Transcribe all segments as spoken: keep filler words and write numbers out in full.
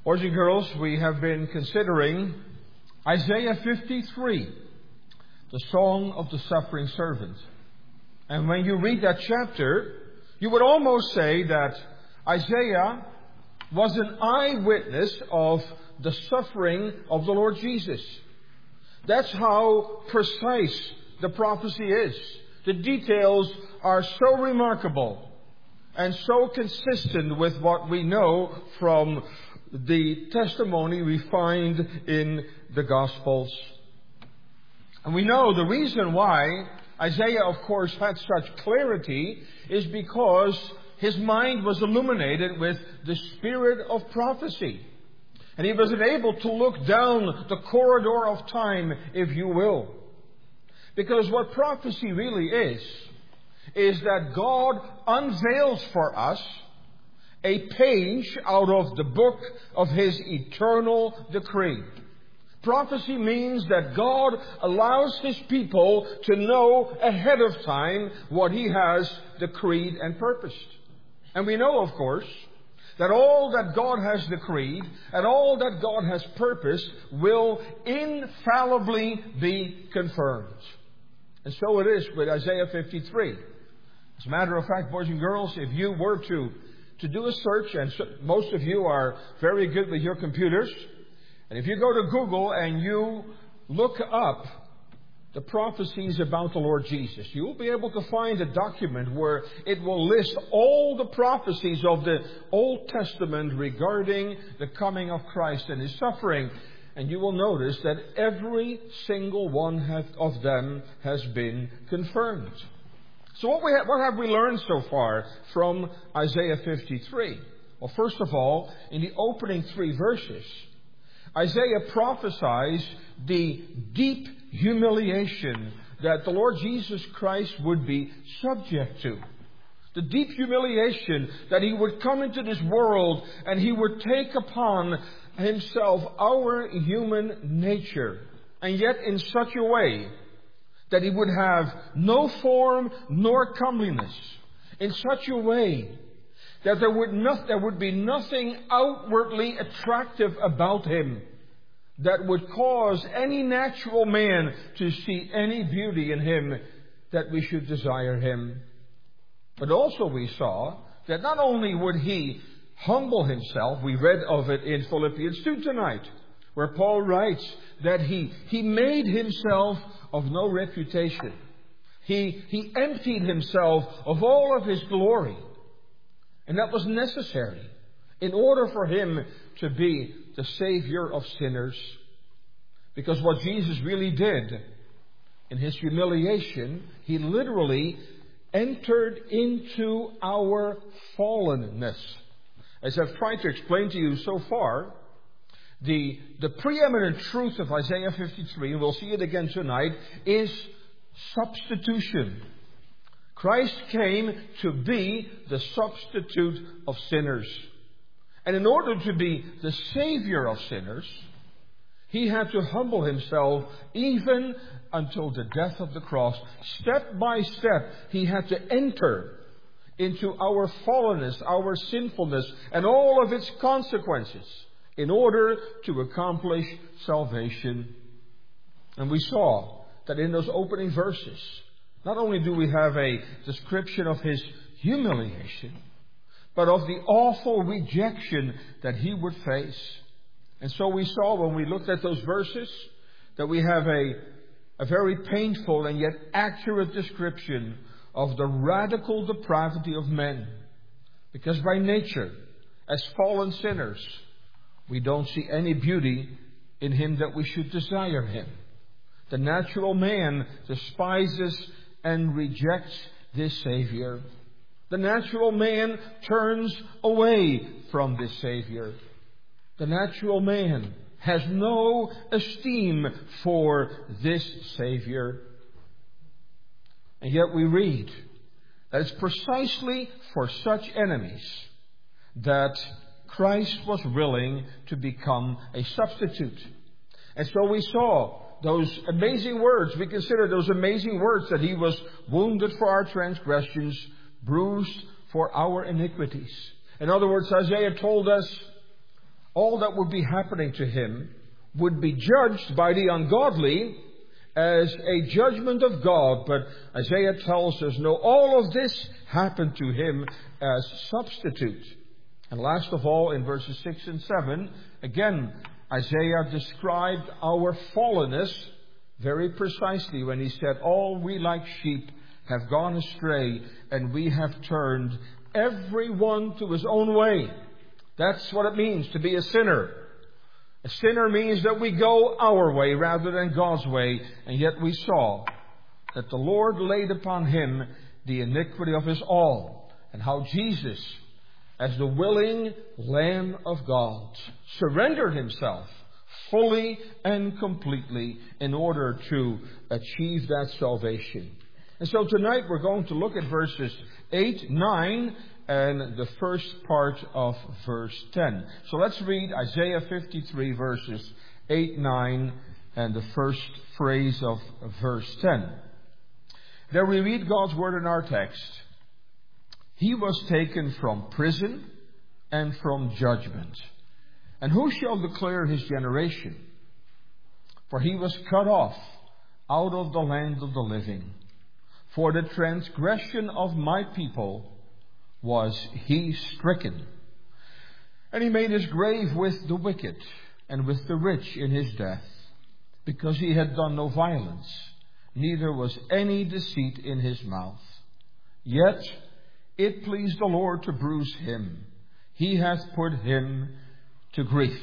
Boys and girls, we have been considering Isaiah fifty-three, the Song of the Suffering Servant. And when you read that chapter, you would almost say that Isaiah was an eyewitness of the suffering of the Lord Jesus. That's how precise the prophecy is. The details are so remarkable and so consistent with what we know from the testimony we find in the Gospels. And we know the reason why Isaiah, of course, had such clarity is because his mind was illuminated with the spirit of prophecy. And he was able to look down the corridor of time, if you will. Because what prophecy really is, is that God unveils for us a page out of the book of His eternal decree. Prophecy means that God allows His people to know ahead of time what He has decreed and purposed. And we know, of course, that all that God has decreed and all that God has purposed will infallibly be confirmed. And so it is with Isaiah fifty-three. As a matter of fact, boys and girls, if you were to, to do a search, and so, most of you are very good with your computers, and if you go to Google and you look up the prophecies about the Lord Jesus, you will be able to find a document where it will list all the prophecies of the Old Testament regarding the coming of Christ and His suffering. And you will notice that every single one have, of them has been confirmed. So what, we have, what have we learned so far from Isaiah fifty-three? Well, first of all, in the opening three verses, Isaiah prophesies the deep humiliation that the Lord Jesus Christ would be subject to. The deep humiliation that He would come into this world and He would take upon Himself our human nature. And yet in such a way that He would have no form nor comeliness. In such a way that there would, not, there would be nothing outwardly attractive about Him that would cause any natural man to see any beauty in Him that we should desire Him. But also we saw that not only would He humble Himself, we read of it in Philippians two tonight, where Paul writes that He, he made Himself of no reputation. He, he emptied Himself of all of His glory. And that was necessary in order for Him to be the Savior of sinners. Because what Jesus really did in His humiliation, He literally entered into our fallenness. As I've tried to explain to you so far, the, the preeminent truth of Isaiah fifty-three, and we'll see it again tonight, is substitution. Christ came to be the substitute of sinners. And in order to be the Savior of sinners, He had to humble Himself even until the death of the cross. Step by step, He had to enter into our fallenness, our sinfulness, and all of its consequences in order to accomplish salvation. And we saw that in those opening verses, not only do we have a description of His humiliation, but of the awful rejection that He would face. And so we saw when we looked at those verses that we have a, a very painful and yet accurate description of the radical depravity of men. Because by nature, as fallen sinners, we don't see any beauty in Him that we should desire Him. The natural man despises and rejects this Savior. The natural man turns away from this Savior. The natural man has no esteem for this Savior. And yet we read that it's precisely for such enemies that Christ was willing to become a substitute. And so we saw those amazing words. We consider those amazing words that He was wounded for our transgressions, bruised for our iniquities. In other words, Isaiah told us, all that would be happening to him would be judged by the ungodly as a judgment of God. But Isaiah tells us, no, all of this happened to him as substitute. And last of all, in verses six and seven, again, Isaiah described our fallenness very precisely when he said, all we like sheep have gone astray, and we have turned everyone to his own way. That's what it means to be a sinner. A sinner means that we go our way rather than God's way. And yet we saw that the Lord laid upon him the iniquity of us all. And how Jesus, as the willing Lamb of God, surrendered himself fully and completely in order to achieve that salvation. And so tonight we're going to look at verses eight, nine, and the first part of verse ten. So let's read Isaiah fifty-three, verses eight, nine, and the first phrase of verse ten. There we read God's word in our text. He was taken from prison and from judgment. And who shall declare his generation? For he was cut off out of the land of the living. For the transgression of my people was he stricken. And he made his grave with the wicked and with the rich in his death, because he had done no violence, neither was any deceit in his mouth. Yet it pleased the Lord to bruise him. He hath put him to grief.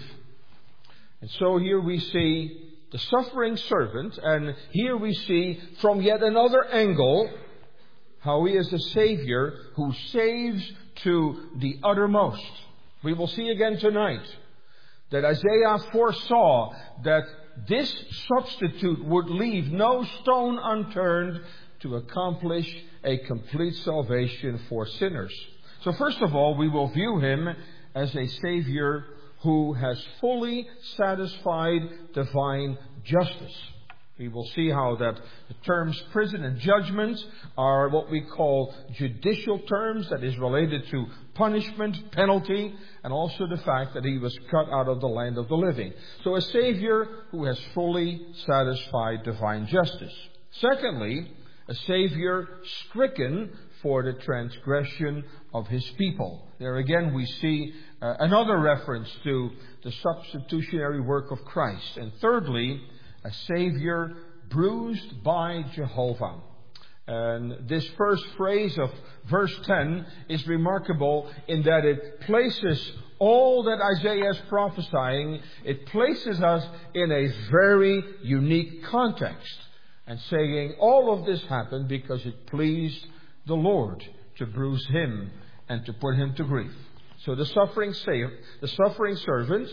And so here we see the suffering servant, and here we see from yet another angle how he is a Savior who saves to the uttermost. We will see again tonight that Isaiah foresaw that this substitute would leave no stone unturned to accomplish a complete salvation for sinners. So first of all, we will view him as a Savior who has fully satisfied divine justice. We will see how that the terms prison and judgment are what we call judicial terms, that is related to punishment, penalty, and also the fact that he was cut out of the land of the living. So a Savior who has fully satisfied divine justice. Secondly, a Savior stricken for the transgression of his people. There again we see uh, another reference to the substitutionary work of Christ. And thirdly, a Savior bruised by Jehovah. And this first phrase of verse ten is remarkable in that it places all that Isaiah is prophesying, it places us in a very unique context. And saying all of this happened because it pleased the Lord to bruise him and to put him to grief. So the suffering sav- the suffering servant,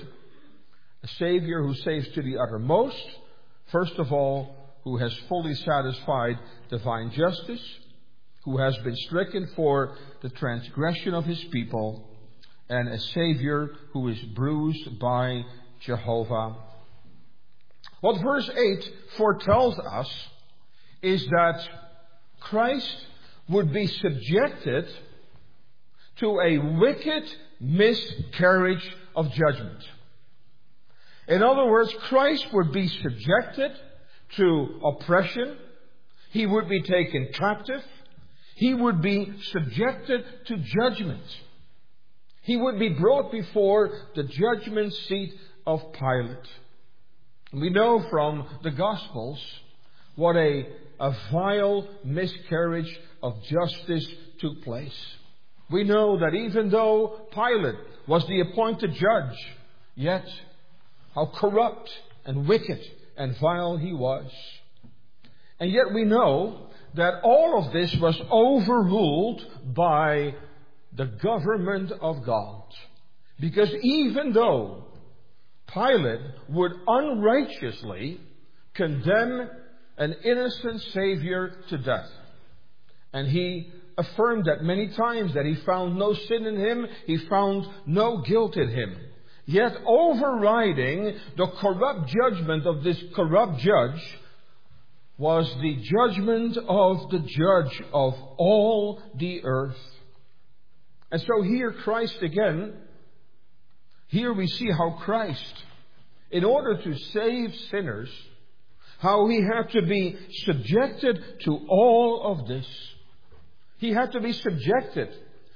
a Savior who saves to the uttermost, first of all, who has fully satisfied divine justice, who has been stricken for the transgression of his people, and a Savior who is bruised by Jehovah. What verse eight foretells us is that Christ would be subjected to a wicked miscarriage of judgment. In other words, Christ would be subjected to oppression. He would be taken captive. He would be subjected to judgment. He would be brought before the judgment seat of Pilate. We know from the Gospels what a, a vile miscarriage of justice took place. We know that even though Pilate was the appointed judge, yet how corrupt and wicked and vile he was. And yet we know that all of this was overruled by the government of God. Because even though Pilate would unrighteously condemn an innocent Savior to death, and he affirmed that many times, that he found no sin in him, he found no guilt in him. Yet overriding the corrupt judgment of this corrupt judge was the judgment of the judge of all the earth. And so here Christ again here we see how Christ, in order to save sinners, how He had to be subjected to all of this. He had to be subjected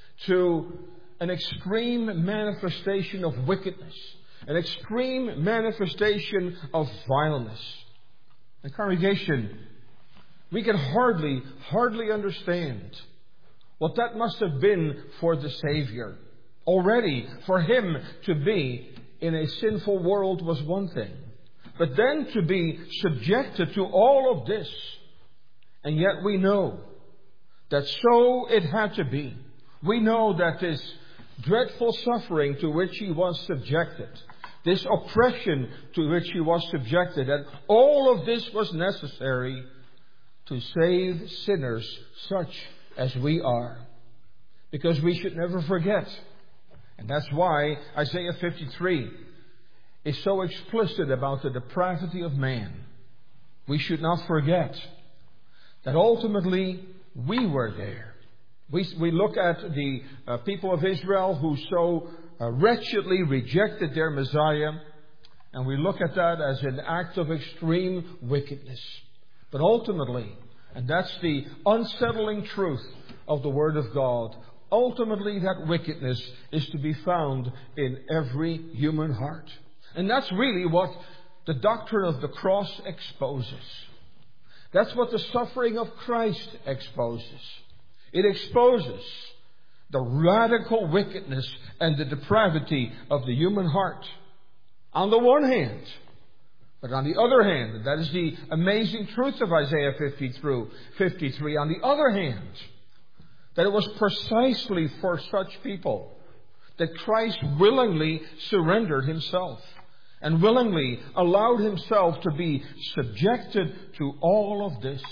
to an extreme manifestation of wickedness, an extreme manifestation of vileness. The congregation, we can hardly, hardly understand what that must have been for the Savior. Already, for Him to be in a sinful world was one thing. But then to be subjected to all of this. And yet we know that so it had to be. We know that this dreadful suffering to which He was subjected, this oppression to which He was subjected, that all of this was necessary to save sinners such as we are. Because we should never forget. And that's why Isaiah fifty-three is so explicit about the depravity of man. We should not forget that ultimately we were there. We, we look at the uh, people of Israel who so uh, wretchedly rejected their Messiah, and we look at that as an act of extreme wickedness. But ultimately, and that's the unsettling truth of the Word of God, ultimately that wickedness is to be found in every human heart. And that's really what the doctrine of the cross exposes. That's what the suffering of Christ exposes. It exposes the radical wickedness and the depravity of the human heart. On the one hand, but on the other hand, and that is the amazing truth of Isaiah fifty-three, on the other hand, that it was precisely for such people that Christ willingly surrendered Himself and willingly allowed Himself to be subjected to all of this.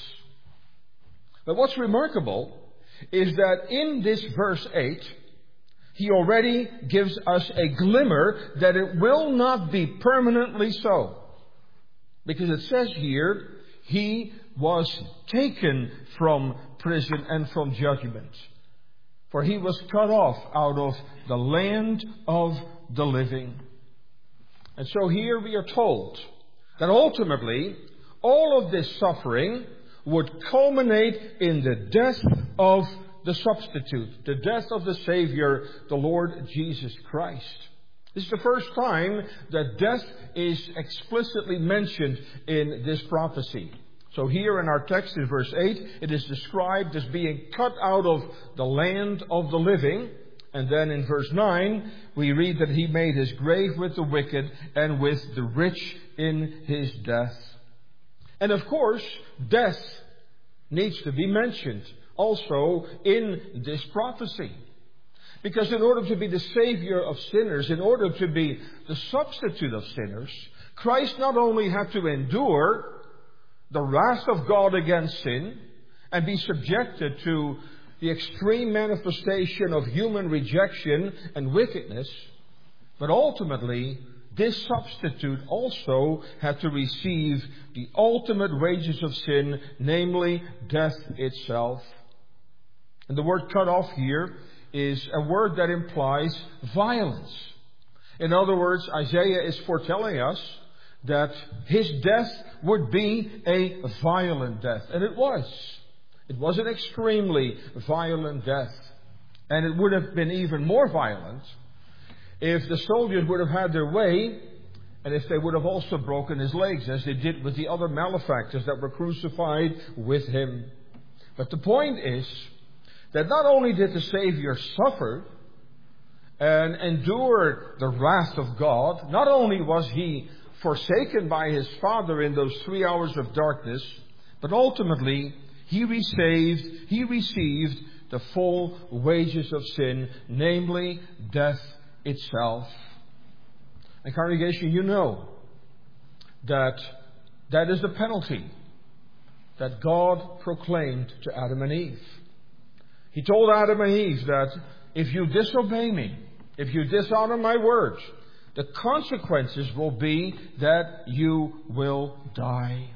But what's remarkable is that in this verse eight, He already gives us a glimmer that it will not be permanently so. Because it says here, He was taken from prison and from judgment. For He was cut off out of the land of the living. And so here we are told that ultimately all of this suffering would culminate in the death of the substitute, the death of the Savior, the Lord Jesus Christ. This is the first time that death is explicitly mentioned in this prophecy. So here in our text in verse eight, it is described as being cut out of the land of the living. And then in verse nine, we read that He made His grave with the wicked and with the rich in His death. And of course, death needs to be mentioned also in this prophecy. Because in order to be the Savior of sinners, in order to be the substitute of sinners, Christ not only had to endure the wrath of God against sin and be subjected to the extreme manifestation of human rejection and wickedness, but ultimately this substitute also had to receive the ultimate wages of sin, namely death itself. And the word cut off here is a word that implies violence. In other words, Isaiah is foretelling us that His death would be a violent death. And it was. It was an extremely violent death. And it would have been even more violent if the soldiers would have had their way and if they would have also broken His legs, as they did with the other malefactors that were crucified with Him. But the point is that not only did the Savior suffer and endure the wrath of God, not only was He forsaken by His Father in those three hours of darkness, but ultimately He received, he received the full wages of sin, namely death itself. And congregation, you know that that is the penalty that God proclaimed to Adam and Eve. He told Adam and Eve that if you disobey me, if you dishonor my words, the consequences will be that you will die.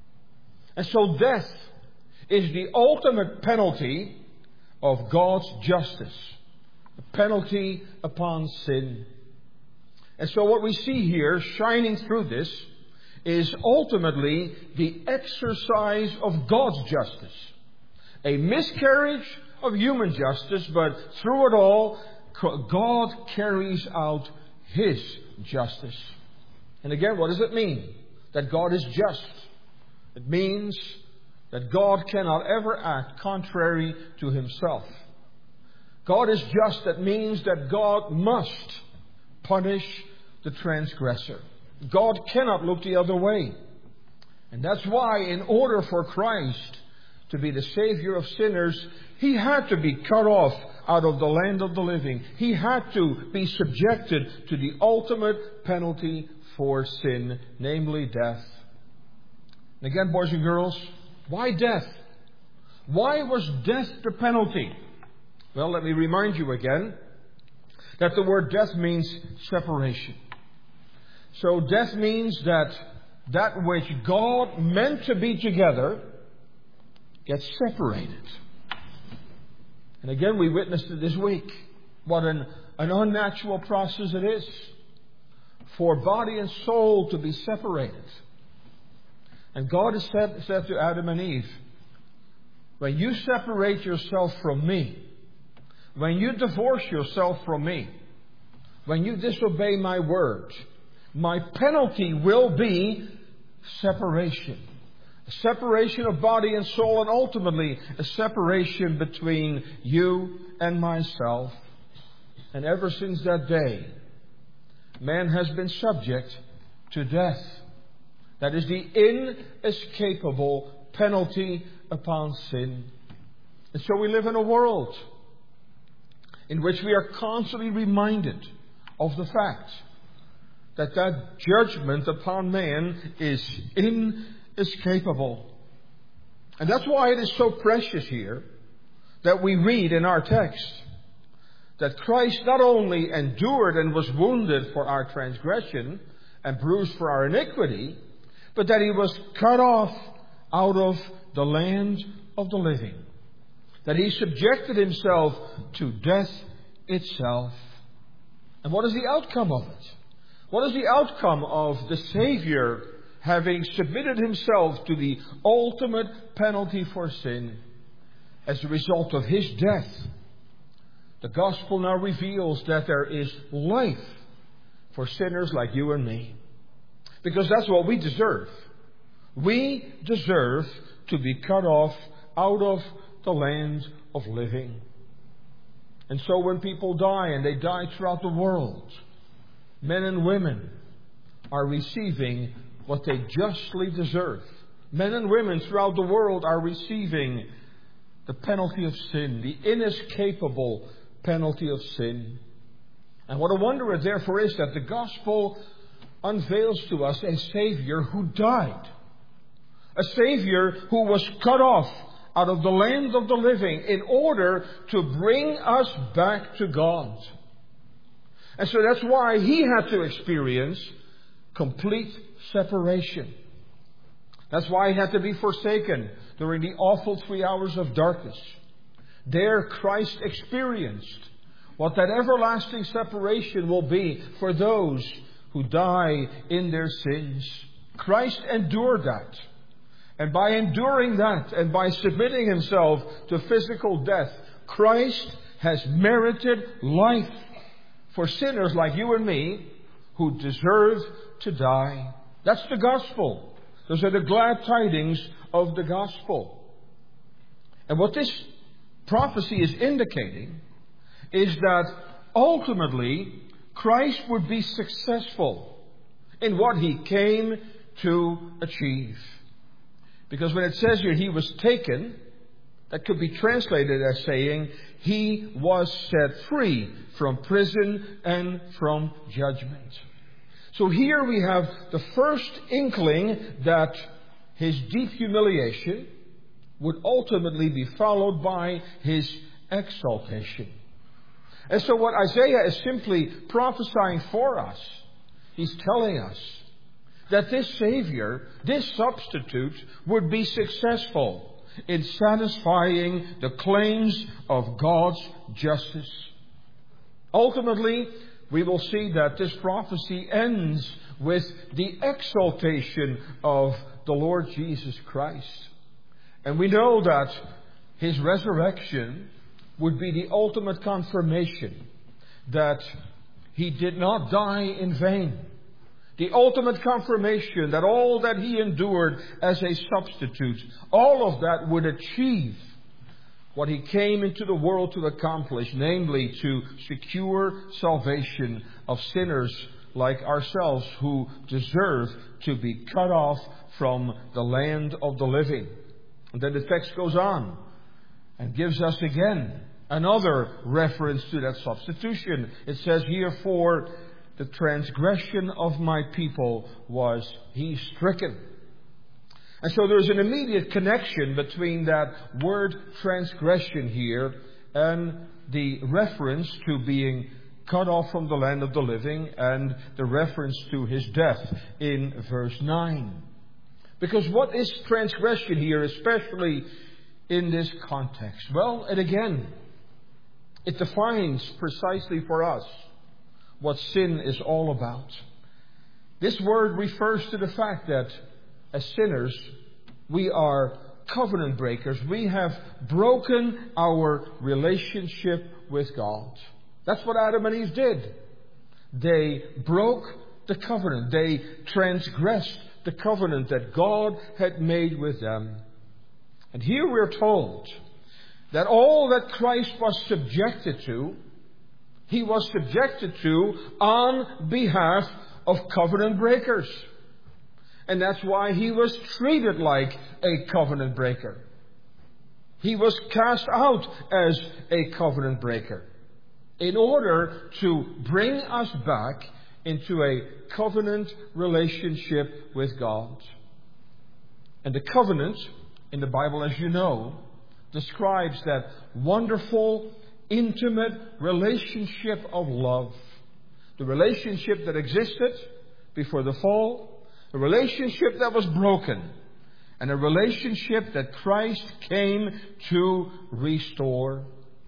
And so death is the ultimate penalty of God's justice. A penalty upon sin. And so what we see here, shining through this, is ultimately the exercise of God's justice. A miscarriage of human justice, but through it all, God carries out His justice. And again, what does it mean? That God is just. It means that God cannot ever act contrary to Himself. God is just. That means that God must punish the transgressor. God cannot look the other way. And that's why, in order for Christ to be the Savior of sinners, He had to be cut off out of the land of the living. He had to be subjected to the ultimate penalty for sin, namely death. And again, boys and girls, why death? Why was death the penalty? Well, let me remind you again that the word death means separation. So death means that that which God meant to be together gets separated. And again, we witnessed it this week. What an, an unnatural process it is for body and soul to be separated. And God has said, said to Adam and Eve, when you separate yourself from me, when you divorce yourself from me, when you disobey my word, my penalty will be separation. A separation of body and soul, and ultimately a separation between you and myself. And ever since that day, man has been subject to death. That is the inescapable penalty upon sin. And so we live in a world in which we are constantly reminded of the fact that that judgment upon man is inescapable. And that's why it is so precious here that we read in our text that Christ not only endured and was wounded for our transgression and bruised for our iniquity, but that He was cut off out of the land of the living. That He subjected Himself to death itself. And what is the outcome of it? What is the outcome of the Savior having submitted Himself to the ultimate penalty for sin? As a result of His death, the gospel now reveals that there is life for sinners like you and me. Because that's what we deserve. We deserve to be cut off out of the land of living. And so when people die, and they die throughout the world, men and women are receiving what they justly deserve. Men and women throughout the world are receiving the penalty of sin, the inescapable penalty of sin. And what a wonder it therefore is that the gospel unveils to us a Savior who died. A Savior who was cut off out of the land of the living in order to bring us back to God. And so that's why He had to experience complete separation. That's why He had to be forsaken during the awful three hours of darkness. There Christ experienced what that everlasting separation will be for those who die in their sins. Christ endured that. And by enduring that and by submitting Himself to physical death, Christ has merited life for sinners like you and me who deserve to die. That's the gospel. Those are the glad tidings of the gospel. And what this prophecy is indicating is that ultimately Christ would be successful in what He came to achieve. Because when it says here He was taken, that could be translated as saying He was set free from prison and from judgment. So here we have the first inkling that His deep humiliation would ultimately be followed by His exaltation. And so what Isaiah is simply prophesying for us, he's telling us that this Savior, this substitute, would be successful in satisfying the claims of God's justice. Ultimately, we will see that this prophecy ends with the exaltation of the Lord Jesus Christ. And we know that His resurrection would be the ultimate confirmation that He did not die in vain. The ultimate confirmation that all that He endured as a substitute, all of that would achieve what He came into the world to accomplish, namely to secure salvation of sinners like ourselves who deserve to be cut off from the land of the living. And then the text goes on and gives us again another reference to that substitution. It says here, for the transgression of my people was He stricken. And so there's an immediate connection between that word transgression here and the reference to being cut off from the land of the living and the reference to His death in verse nine. Because what is transgression here, especially in this context? Well, and again, it defines precisely for us what sin is all about. This word refers to the fact that as sinners, we are covenant breakers. We have broken our relationship with God. That's what Adam and Eve did. They broke the covenant. They transgressed the covenant that God had made with them. And here we're told that all that Christ was subjected to, He was subjected to on behalf of covenant breakers. And that's why He was treated like a covenant breaker. He was cast out as a covenant breaker in order to bring us back into a covenant relationship with God. And the covenant in the Bible, as you know, describes that wonderful, intimate relationship of love. The relationship that existed before the fall, a relationship that was broken, and a relationship that Christ came to restore.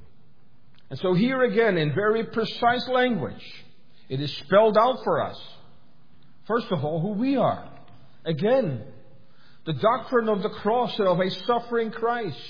And so here again, in very precise language, it is spelled out for us, first of all, who we are. Again, the doctrine of the cross and of a suffering Christ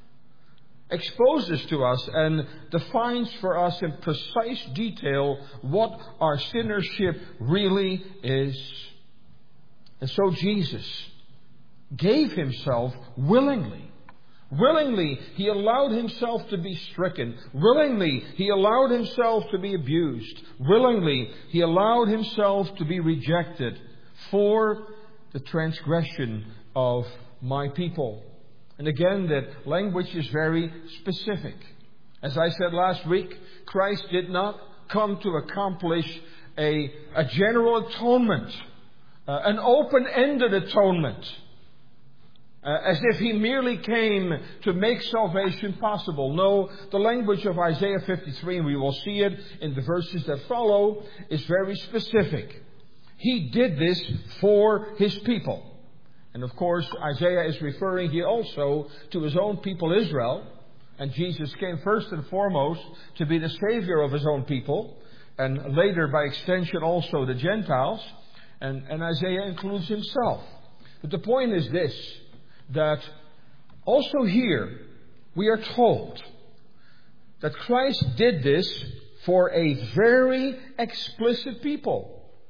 exposes to us and defines for us in precise detail what our sinnership really is. And so Jesus gave Himself willingly. Willingly, He allowed Himself to be stricken. Willingly, He allowed Himself to be abused. Willingly, He allowed Himself to be rejected for the transgression of my people. And again, that language is very specific. As I said last week, Christ did not come to accomplish a, a general atonement, uh, an open-ended atonement, uh, as if He merely came to make salvation possible. No, the language of Isaiah fifty-three, and we will see it in the verses that follow, is very specific. He did this for His people. And of course, Isaiah is referring here also to his own people Israel. And Jesus came first and foremost to be the Savior of His own people. And later, by extension, also the Gentiles. And, and Isaiah includes himself. But the point is this, that also here we are told that Christ did this for a very explicit people.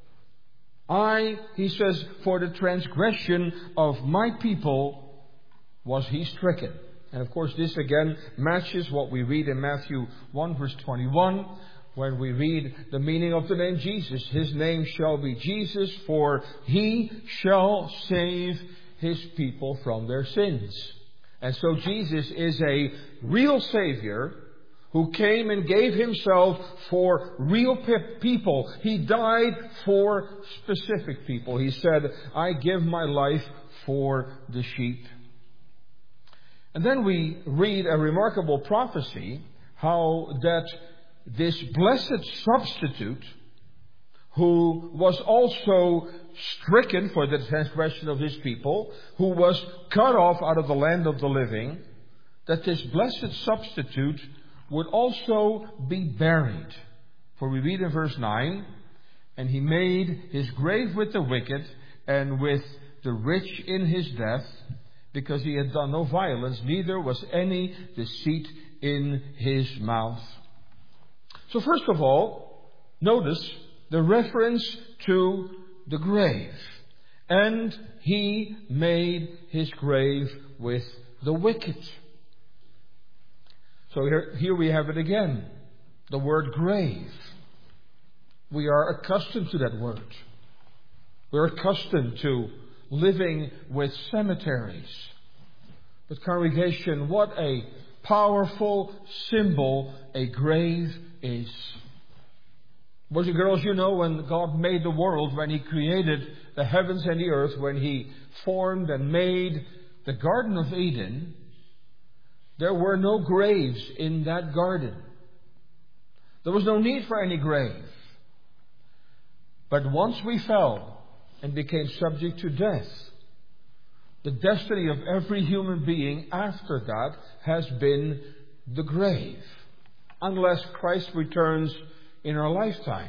I, He says, for the transgression of my people was He stricken. And of course this again matches what we read in Matthew one verse twenty-one, when we read the meaning of the name Jesus. His name shall be Jesus, for He shall save His people from their sins. And so Jesus is a real Savior who came and gave Himself for real people. He died for specific people. He said, I give my life for the sheep. And then we read a remarkable prophecy, how that this blessed substitute, who was also stricken for the transgression of His people, who was cut off out of the land of the living, that this blessed substitute would also be buried. For we read in verse nine, and he made his grave with the wicked and with the rich in his death, because he had done no violence, neither was any deceit in his mouth. So first of all, notice the reference to the grave. And he made his grave with the wicked. So here, here we have it again. The word grave. We are accustomed to that word. We're accustomed to living with cemeteries. But congregation, what a powerful symbol a grave is. Boys and girls, you know, when God made the world, when He created the heavens and the earth, when He formed and made the Garden of Eden, there were no graves in that garden. There was no need for any grave. But once we fell and became subject to death, the destiny of every human being after that has been the grave. Unless Christ returns in our lifetime,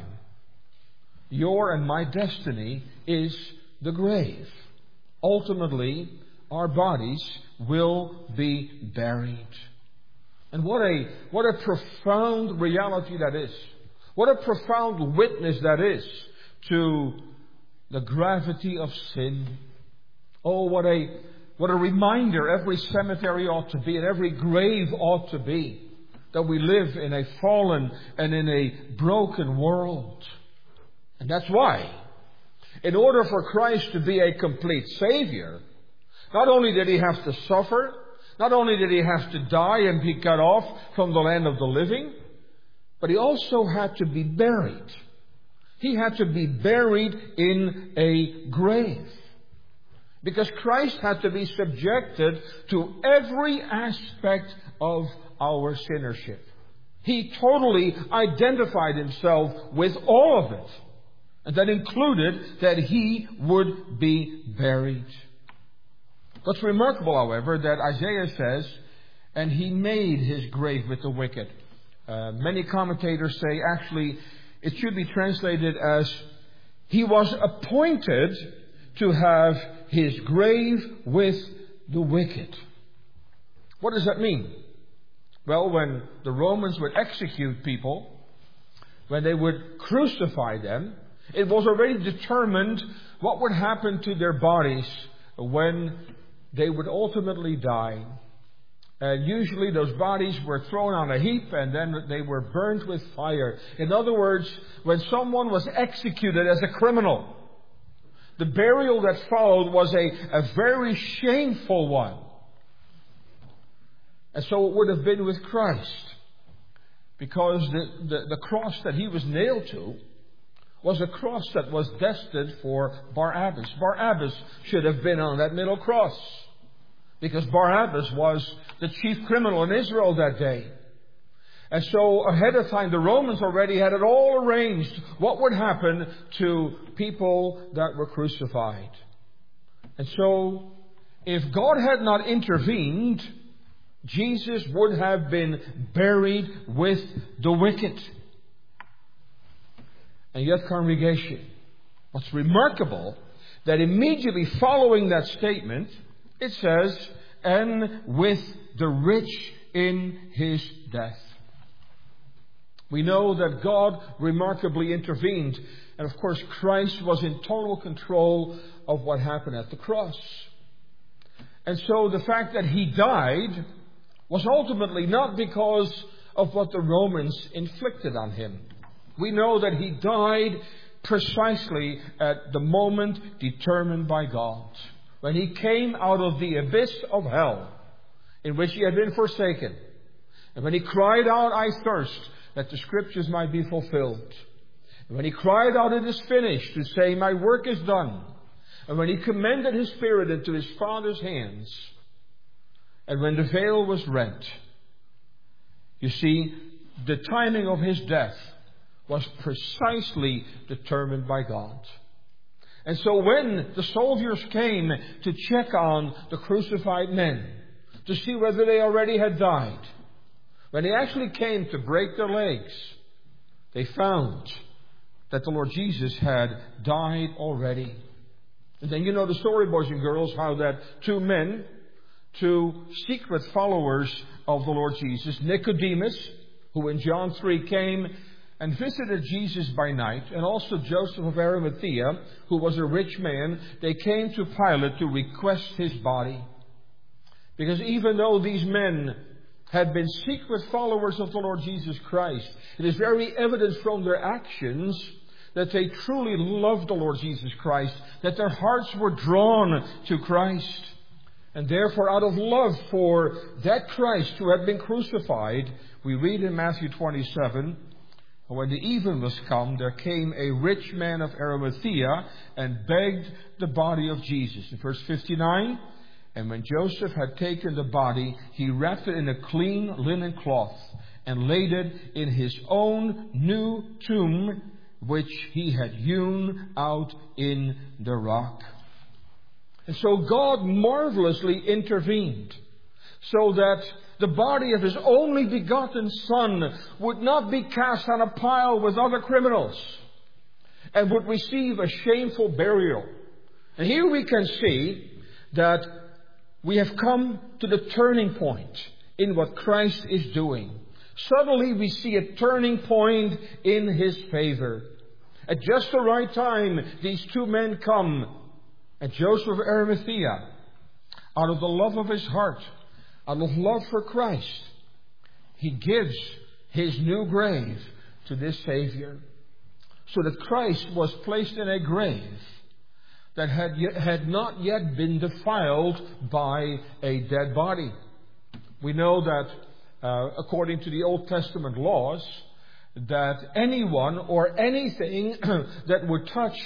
your and my destiny is the grave. Ultimately, our bodies will be buried. And what a, what a profound reality that is. What a profound witness that is to the gravity of sin. Oh, what a, what a reminder every cemetery ought to be and every grave ought to be. That we live in a fallen and in a broken world. And that's why, in order for Christ to be a complete Savior, not only did He have to suffer, not only did He have to die and be cut off from the land of the living, but He also had to be buried. He had to be buried in a grave. Because Christ had to be subjected to every aspect of our sinnership. He totally identified Himself with all of it. And that included that He would be buried. What's remarkable, however, that Isaiah says, and He made His grave with the wicked. Uh, many commentators say, actually, it should be translated as, He was appointed to have His grave with the wicked. What does that mean? Well, when the Romans would execute people, when they would crucify them, it was already determined what would happen to their bodies when they would ultimately die. And usually those bodies were thrown on a heap and then they were burned with fire. In other words, when someone was executed as a criminal, the burial that followed was a, a very shameful one. And so it would have been with Christ. Because the, the, the cross that He was nailed to was a cross that was destined for Barabbas. Barabbas should have been on that middle cross. Because Barabbas was the chief criminal in Israel that day. And so ahead of time, the Romans already had it all arranged. What would happen to people that were crucified? And so, if God had not intervened, Jesus would have been buried with the wicked. And yet, congregation, what's remarkable, that immediately following that statement, it says, and with the rich in his death. We know that God remarkably intervened. And of course, Christ was in total control of what happened at the cross. And so the fact that He died was ultimately not because of what the Romans inflicted on Him. We know that He died precisely at the moment determined by God. When He came out of the abyss of hell, in which He had been forsaken. And when He cried out, I thirst, that the Scriptures might be fulfilled. And when He cried out, it is finished, to say, my work is done. And when He commended His Spirit into His Father's hands, and when the veil was rent, you see, the timing of His death was precisely determined by God. And so when the soldiers came to check on the crucified men, to see whether they already had died, when they actually came to break their legs, they found that the Lord Jesus had died already. And then you know the story, boys and girls, how that two men, two secret followers of the Lord Jesus, Nicodemus, who in John three came and visited Jesus by night, and also Joseph of Arimathea, who was a rich man, they came to Pilate to request his body. Because even though these men had been secret followers of the Lord Jesus Christ, it is very evident from their actions that they truly loved the Lord Jesus Christ, that their hearts were drawn to Christ. And therefore, out of love for that Christ who had been crucified, we read in Matthew twenty-seven, when the even was come, there came a rich man of Arimathea and begged the body of Jesus. In verse fifty-nine, and when Joseph had taken the body, he wrapped it in a clean linen cloth and laid it in his own new tomb, which he had hewn out in the rock. And so God marvelously intervened so that the body of His only begotten Son would not be cast on a pile with other criminals and would receive a shameful burial. And here we can see that we have come to the turning point in what Christ is doing. Suddenly we see a turning point in His favor. At just the right time, these two men come. And Joseph of Arimathea, out of the love of his heart, out of love for Christ, he gives his new grave to this Savior. So that Christ was placed in a grave that had, yet, had not yet been defiled by a dead body. We know that uh, according to the Old Testament laws, that anyone or anything that would touch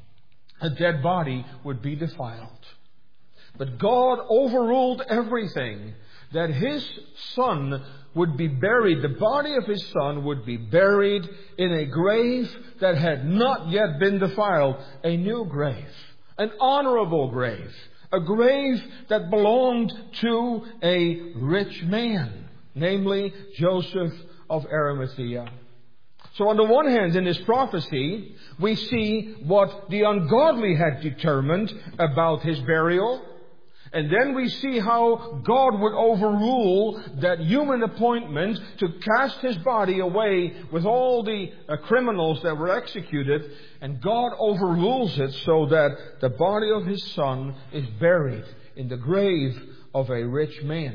a dead body would be defiled. But God overruled everything, that His Son would be buried, the body of His Son would be buried in a grave that had not yet been defiled, a new grave, an honorable grave, a grave that belonged to a rich man, namely Joseph of Arimathea. So on the one hand, in this prophecy, we see what the ungodly had determined about His burial. And then we see how God would overrule that human appointment to cast His body away with all the uh, criminals that were executed. And God overrules it so that the body of His Son is buried in the grave of a rich man.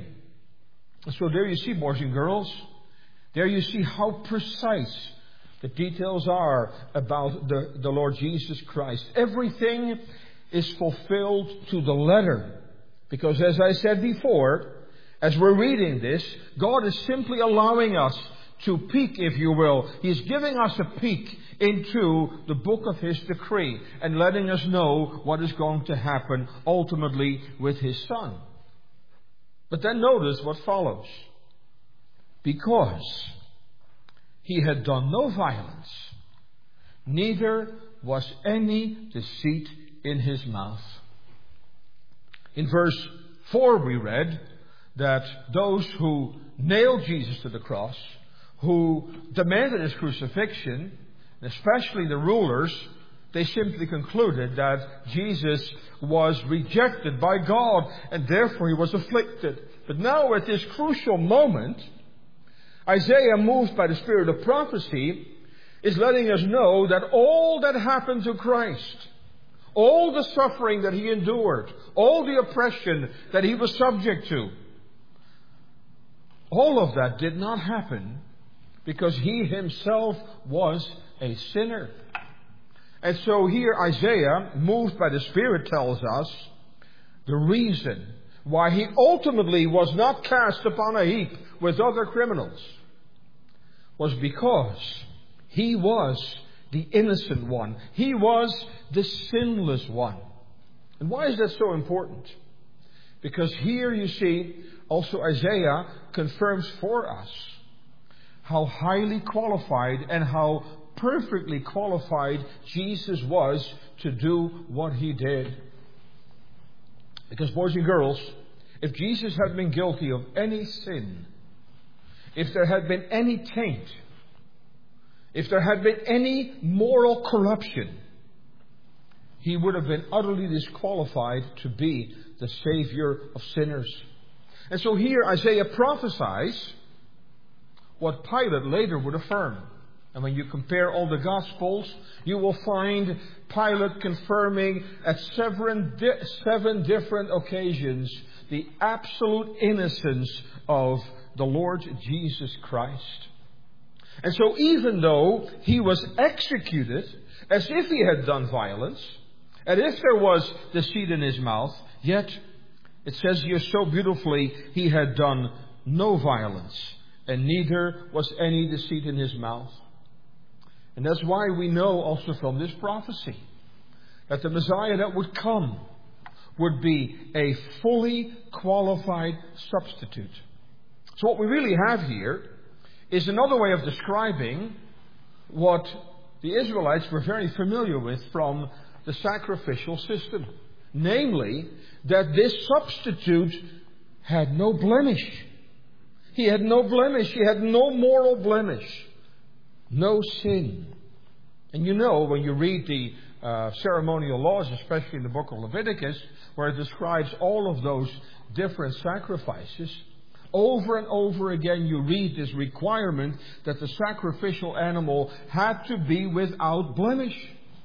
So there you see, boys and girls, there you see how precise the details are about the, the Lord Jesus Christ. Everything is fulfilled to the letter. Because as I said before, as we're reading this, God is simply allowing us to peek, if you will. He's giving us a peek into the book of His decree and letting us know what is going to happen ultimately with His Son. But then notice what follows. Because He had done no violence, neither was any deceit in His mouth. In verse four we read that those who nailed Jesus to the cross, who demanded His crucifixion, especially the rulers, they simply concluded that Jesus was rejected by God and therefore He was afflicted. But now at this crucial moment, Isaiah, moved by the spirit of prophecy, is letting us know that all that happened to Christ, all the suffering that He endured, all the oppression that He was subject to, all of that did not happen because He Himself was a sinner. And so here Isaiah, moved by the Spirit, tells us the reason why He ultimately was not cast upon a heap with other criminals was because He was the innocent one. He was the sinless one. And why is that so important? Because here you see also Isaiah confirms for us how highly qualified and how perfectly qualified Jesus was to do what He did. Because, boys and girls, if Jesus had been guilty of any sin, if there had been any taint, if there had been any moral corruption, He would have been utterly disqualified to be the Savior of sinners. And so here Isaiah prophesies what Pilate later would affirm. And when you compare all the Gospels, you will find Pilate confirming at seven, di- seven different occasions the absolute innocence of the Lord Jesus Christ. And so even though He was executed as if He had done violence, and if there was deceit in His mouth, yet it says here so beautifully, He had done no violence, and neither was any deceit in His mouth. And that's why we know also from this prophecy that the Messiah that would come would be a fully qualified substitute. So what we really have here is another way of describing what the Israelites were very familiar with from the sacrificial system. Namely, that this substitute had no blemish. He had no blemish. He had no moral blemish. No sin. And you know, when you read the uh, ceremonial laws, especially in the book of Leviticus, where it describes all of those different sacrifices, over and over again you read this requirement that the sacrificial animal had to be without blemish.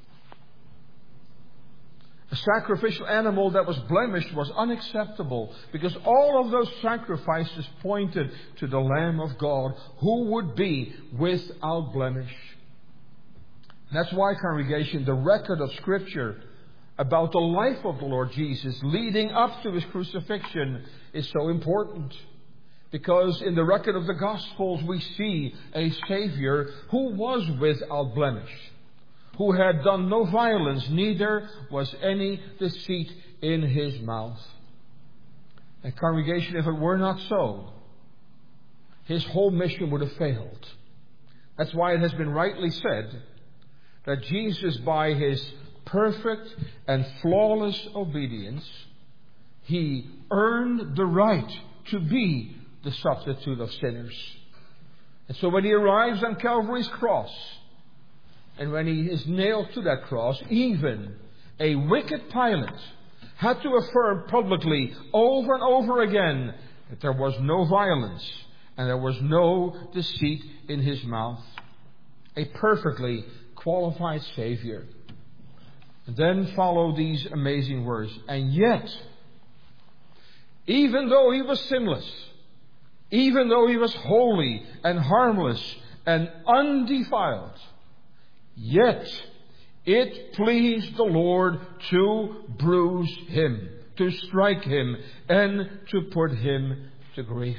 A sacrificial animal that was blemished was unacceptable, because all of those sacrifices pointed to the Lamb of God who would be without blemish. That's why, congregation, the record of Scripture about the life of the Lord Jesus leading up to His crucifixion is so important. Because in the record of the Gospels we see a Savior who was without blemish, who had done no violence, neither was any deceit in His mouth. And congregation, if it were not so, His whole mission would have failed. That's why it has been rightly said that Jesus, by His perfect and flawless obedience, He earned the right to be the substitute of sinners. And so when He arrives on Calvary's cross, and when He is nailed to that cross, even a wicked Pilate had to affirm publicly over and over again that there was no violence and there was no deceit in His mouth. A perfectly qualified Savior. And then follow these amazing words. And yet, even though He was sinless, even though He was holy and harmless and undefiled, yet it pleased the Lord to bruise Him, to strike Him, and to put Him to grief.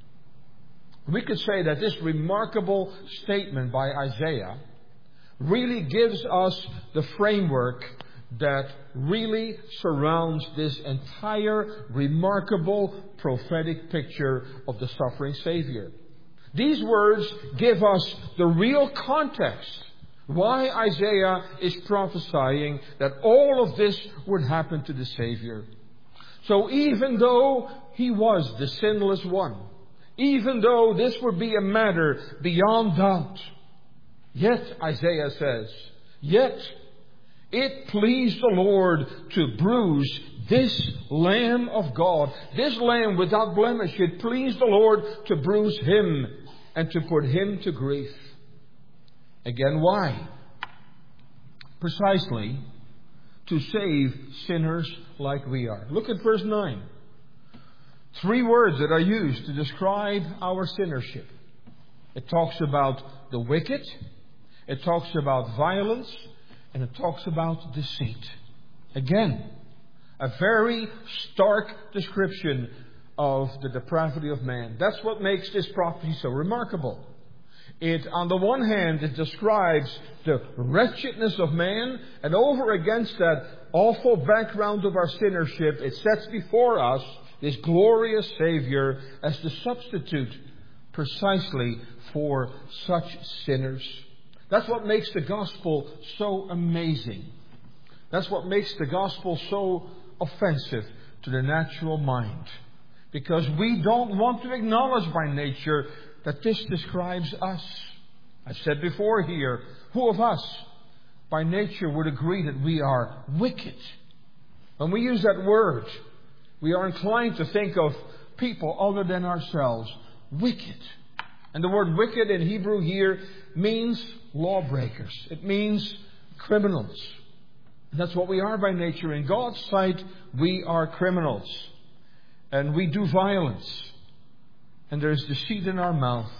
We could say that this remarkable statement by Isaiah really gives us the framework that really surrounds this entire remarkable prophetic picture of the suffering Savior. These words give us the real context why Isaiah is prophesying that all of this would happen to the Savior. So even though He was the sinless one, even though this would be a matter beyond doubt, yet, Isaiah says, yet it pleased the Lord to bruise this Lamb of God, this Lamb without blemish. It pleased the Lord to bruise Him and to put Him to grief. Again, why? Precisely to save sinners like we are. Look at verse nine. Three words that are used to describe our sinnership. It talks about the wicked, it talks about violence, and it talks about deceit. Again, a very stark description of the depravity of man. That's what makes this prophecy so remarkable. It, on the one hand, it describes the wretchedness of man, and over against that awful background of our sinnership, it sets before us this glorious Savior as the substitute precisely for such sinners. That's what makes the gospel so amazing. That's what makes the gospel so offensive to the natural mind. Because we don't want to acknowledge by nature that this describes us. I've said before here, who of us by nature would agree that we are wicked? When we use that word, we are inclined to think of people other than ourselves wicked. And the word wicked in Hebrew here means lawbreakers. It means criminals. And that's what we are by nature. In God's sight, we are criminals. And we do violence. And there's deceit in our mouth.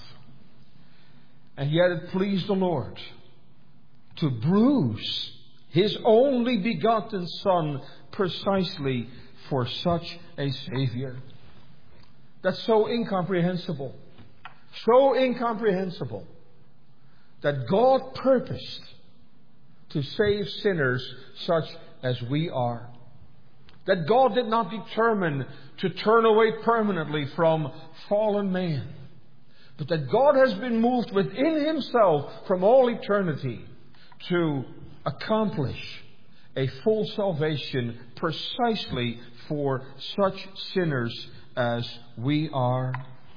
And yet it pleased the Lord to bruise His only begotten Son precisely for such a Savior. That's so incomprehensible. So incomprehensible that God purposed to save sinners such as we are. That God did not determine to turn away permanently from fallen man, but that God has been moved within Himself from all eternity to accomplish a full salvation precisely for such sinners as we are.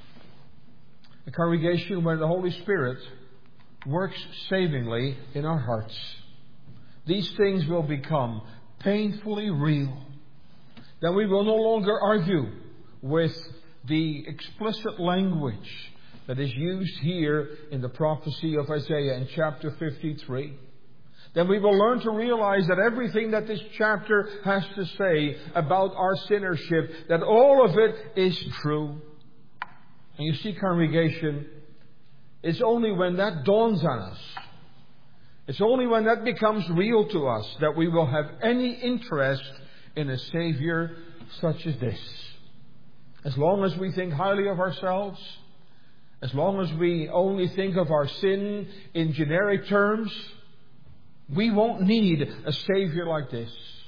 A congregation where the Holy Spirit works savingly in our hearts, these things will become painfully real. That we will no longer argue with the explicit language that is used here in the prophecy of Isaiah in chapter fifty-three. Then we will learn to realize that everything that this chapter has to say about our sinnership, that all of it is true. And you see, congregation, it's only when that dawns on us, it's only when that becomes real to us, that we will have any interest in a Savior such as this. As long as we think highly of ourselves, as long as we only think of our sin in generic terms, we won't need a Savior like this.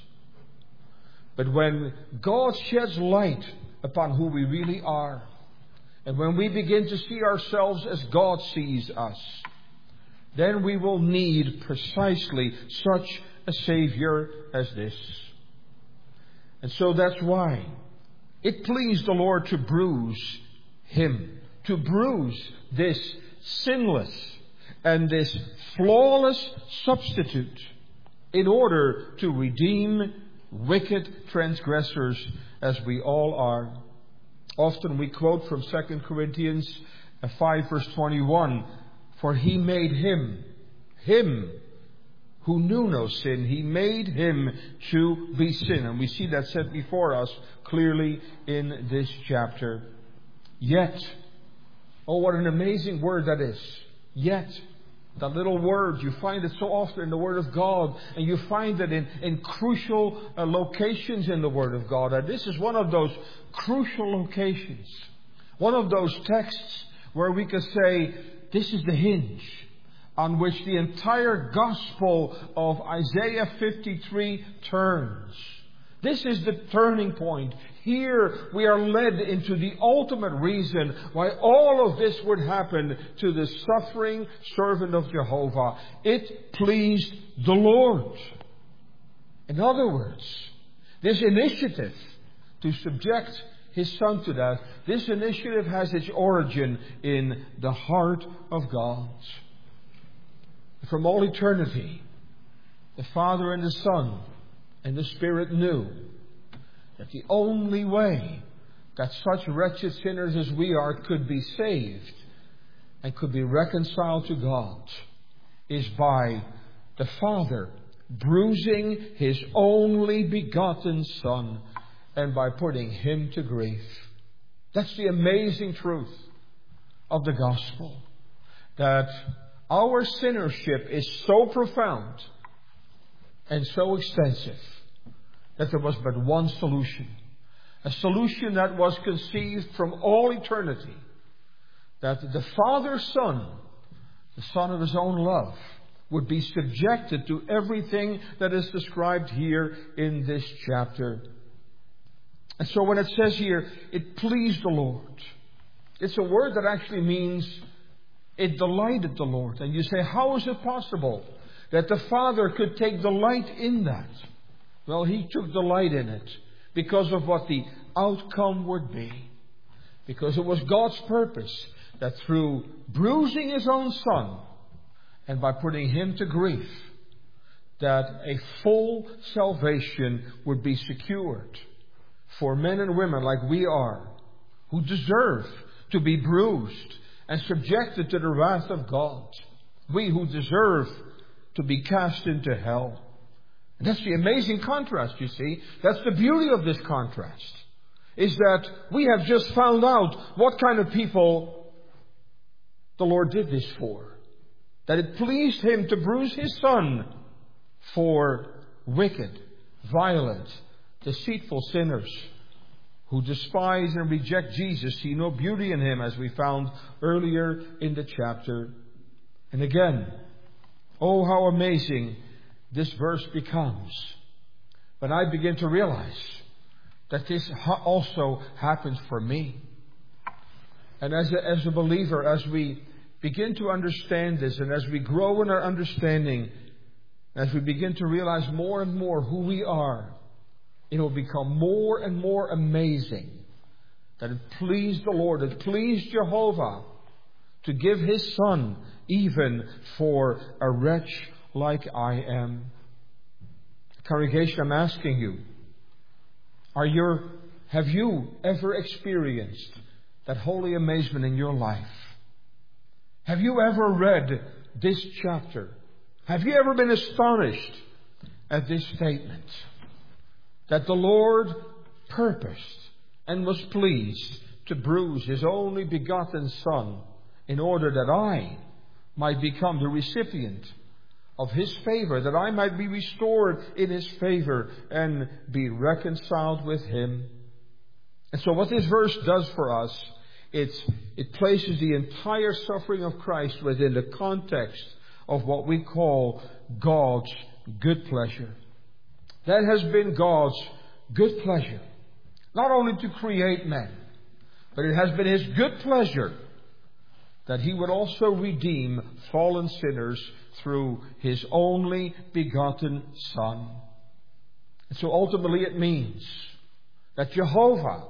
But when God sheds light upon who we really are, and when we begin to see ourselves as God sees us, then we will need precisely such a Savior as this. And so that's why it pleased the Lord to bruise Him, to bruise this sinless and this flawless substitute in order to redeem wicked transgressors as we all are. Often we quote from Second Corinthians five verse twenty-one, for He made Him, Him who knew no sin, He made Him to be sin. And we see that set before us clearly in this chapter. Yet, oh what an amazing word that is. Yet, that little word, you find it so often in the Word of God, and you find it in, in crucial uh, locations in the Word of God. And this is one of those crucial locations. One of those texts where we could say, this is the hinge on which the entire gospel of Isaiah fifty-three turns. This is the turning point. Here we are led into the ultimate reason why all of this would happen to the suffering servant of Jehovah. It pleased the Lord. In other words, this initiative to subject His Son to death, this initiative has its origin in the heart of God. From all eternity, the Father and the Son and the Spirit knew that the only way that such wretched sinners as we are could be saved and could be reconciled to God is by the Father bruising His only begotten Son and by putting Him to grief. That's the amazing truth of the gospel. That our sinnership is so profound and so extensive that there was but one solution. A solution that was conceived from all eternity. That the Father's Son, the Son of His own love, would be subjected to everything that is described here in this chapter. And so when it says here, it pleased the Lord, it's a word that actually means it delighted the Lord. And you say, how is it possible that the Father could take delight in that? Well, He took delight in it because of what the outcome would be. Because it was God's purpose that through bruising His own Son, and by putting Him to grief, that a full salvation would be secured for men and women like we are, who deserve to be bruised and subjected to the wrath of God. We who deserve to be cast into hell. And that's the amazing contrast, you see. That's the beauty of this contrast. Is that we have just found out what kind of people the Lord did this for. That it pleased Him to bruise His Son for wicked, violent, deceitful sinners who despise and reject Jesus, see no beauty in Him, as we found earlier in the chapter. And again, oh, how amazing this verse becomes when I begin to realize that this also happens for me. And as a, as a believer, as we begin to understand this, and as we grow in our understanding, as we begin to realize more and more who we are, it will become more and more amazing that it pleased the Lord, it pleased Jehovah to give His Son even for a wretch like I am. Congregation, I'm asking you, are your, have you ever experienced that holy amazement in your life? Have you ever read this chapter? Have you ever been astonished at this statement? That the Lord purposed and was pleased to bruise His only begotten Son in order that I might become the recipient of His favor, that I might be restored in His favor and be reconciled with Him. And so what this verse does for us, it's, it places the entire suffering of Christ within the context of what we call God's good pleasure. That has been God's good pleasure. Not only to create man, but it has been His good pleasure that He would also redeem fallen sinners through His only begotten Son. And so ultimately it means that Jehovah,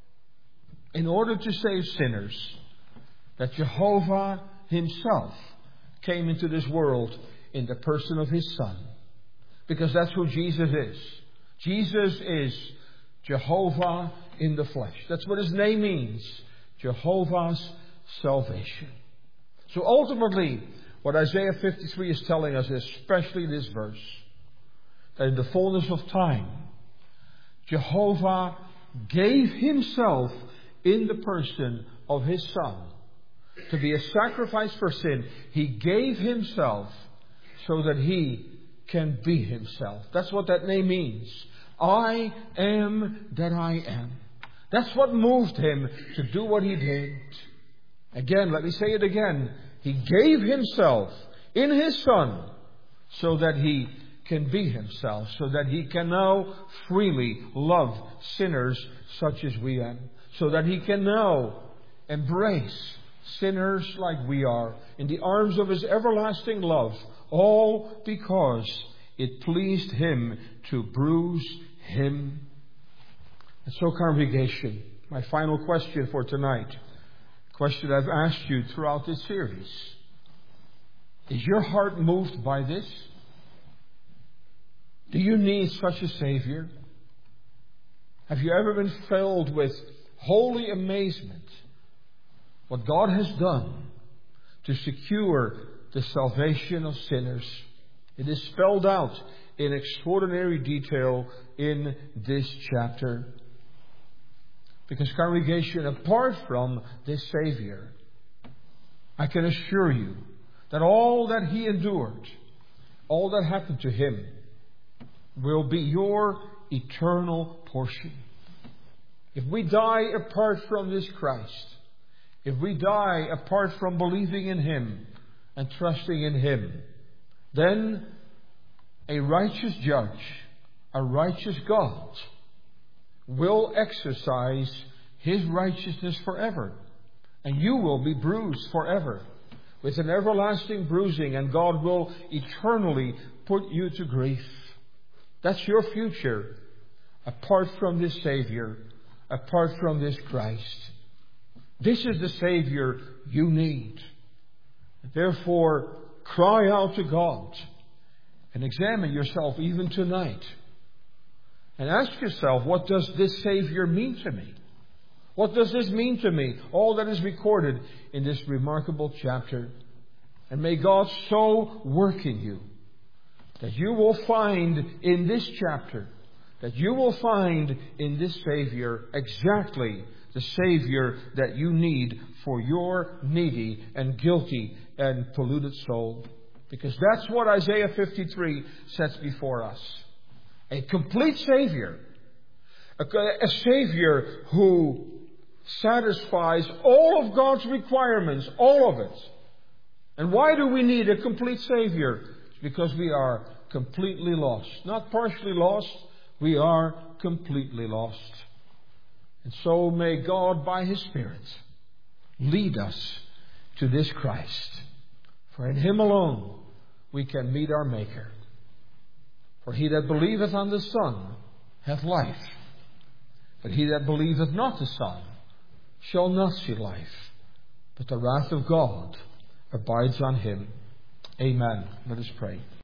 in order to save sinners, that Jehovah Himself came into this world in the person of His Son. Because that's who Jesus is. Jesus is Jehovah in the flesh. That's what His name means. Jehovah's salvation. So ultimately, what Isaiah fifty-three is telling us, especially this verse, that in the fullness of time, Jehovah gave Himself in the person of His Son to be a sacrifice for sin. He gave Himself so that He can be Himself. That's what that name means. I am that I am. That's what moved Him to do what He did. Again, let me say it again. He gave Himself in His Son so that He can be Himself, so that He can now freely love sinners such as we are, so that He can now embrace sinners like we are in the arms of His everlasting love, all because it pleased Him to bruise Him. And so, congregation, my final question for tonight, a question I've asked you throughout this series: is your heart moved by this? Do you need such a Savior? Have you ever been filled with holy amazement what God has done to secure the salvation of sinners? It is spelled out in extraordinary detail in this chapter. Because, congregation, apart from this Savior, I can assure you that all that He endured, all that happened to Him, will be your eternal portion. If we die apart from this Christ, if we die apart from believing in Him and trusting in Him, then a righteous judge, a righteous God, will exercise His righteousness forever. And you will be bruised forever with an everlasting bruising, and God will eternally put you to grief. That's your future apart from this Savior, apart from this Christ. This is the Savior you need. Therefore, cry out to God and examine yourself even tonight. And ask yourself, what does this Savior mean to me? What does this mean to me? All that is recorded in this remarkable chapter. And may God so work in you that you will find in this chapter, that you will find in this Savior exactly the Savior that you need for your needy and guilty and polluted soul. Because that's what Isaiah fifty-three sets before us. A complete Savior. A, a Savior who satisfies all of God's requirements, all of it. And why do we need a complete Savior? It's because we are completely lost. Not partially lost, we are completely lost. And so may God, by His Spirit, lead us to this Christ. For in Him alone we can meet our Maker. For he that believeth on the Son hath life, but he that believeth not the Son shall not see life, but the wrath of God abides on him. Amen. Let us pray.